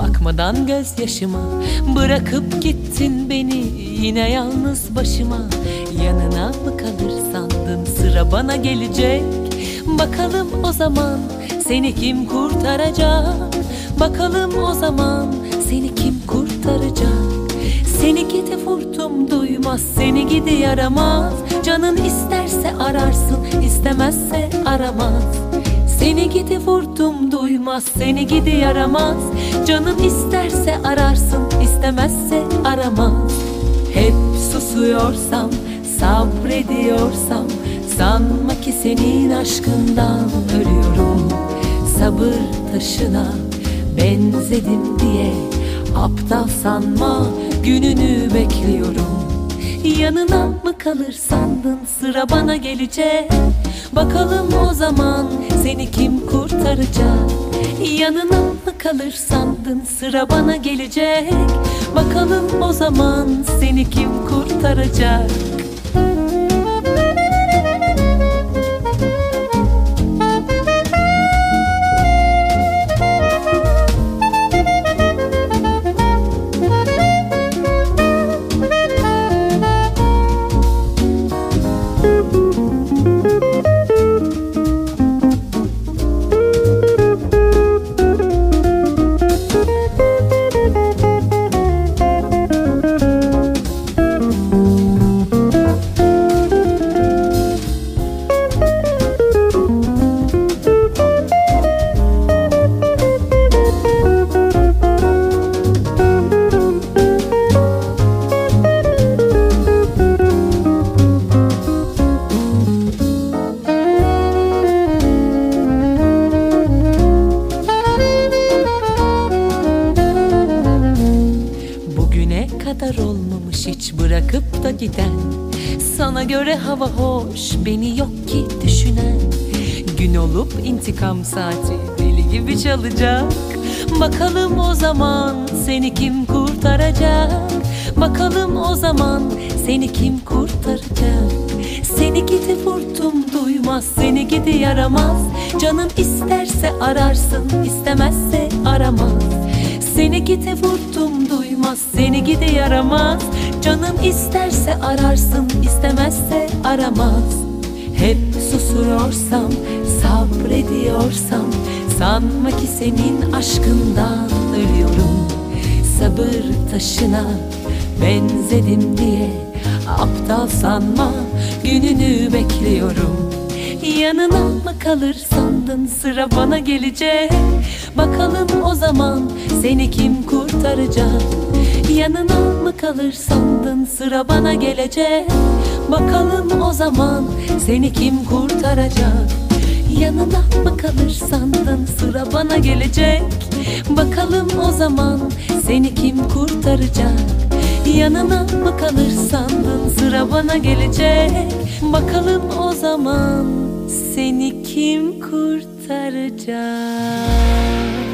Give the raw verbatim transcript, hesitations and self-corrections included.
bakmadan gözyaşıma. Bırakıp gittin beni yine yalnız başıma. Yanına mı kalır sandın, sıra bana gelecek. Bakalım o zaman seni kim kurtaracak? Bakalım o zaman seni kim kurtaracak? Seni gidi vurdum duymaz, seni gidi yaramaz. Canın isterse ararsın, istemezse aramaz. Seni gidi vurdum duymaz, seni gidi yaramaz. Canın isterse ararsın, istemezse aramaz. Hep susuyorsam, sabrediyorsam, sanma ki senin aşkından ölüyorum. Sabır taşına benzedim diye aptal sanma, gününü bekliyorum. Yanına mı kalır sandın, sıra bana gelecek. Bakalım o zaman seni kim kurtaracak? Yanına mı kalır sandın, sıra bana gelecek. Bakalım o zaman seni kim kurtaracak? Kadar olmamış hiç bırakıp da giden. Sana göre hava hoş, beni yok ki düşünen. Gün olup intikam saati deli gibi çalacak. Bakalım o zaman seni kim kurtaracak? Bakalım o zaman seni kim kurtaracak? Seni gidi vurdum duymaz, seni gidi yaramaz. Canın isterse ararsın, istemezse aramaz. Seni gidi vurdum duymaz, seni gidi yaramaz. Canın isterse ararsın, istemezse aramaz. Hep susuyorsam, sabrediyorsam, sanma ki senin aşkından ölüyorum. Sabır taşına benzedim diye aptal sanma, gününü bekliyorum. Yanına mı kalır sandın, sıra bana gelecek. Bakalım o zaman seni kim kurtaracak? Yanına mı kalır sandın, sıra bana gelecek. Bakalım o zaman seni kim kurtaracak? Yanına mı kalır sandın, sıra bana gelecek. Bakalım o zaman seni kim kurtaracak? Yanına mı kalır sandın, sıra bana gelecek. Bakalım o zaman seni kim kurtaracak?